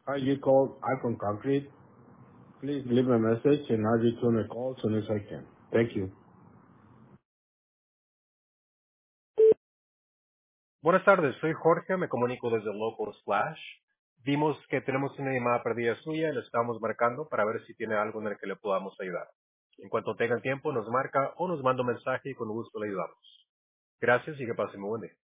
Hi, you called Icon Concrete. Please leave a message and I'll return a call as soon as I can. Thank you. Buenas tardes, soy Jorge, me comunico desde Local Splash. Vimos que tenemos una llamada perdida suya y le estamos marcando para ver si tiene algo en el que le podamos ayudar. En cuanto tenga el tiempo, nos marca o nos manda un mensaje y con gusto le ayudamos. Gracias y que pase muy buen día.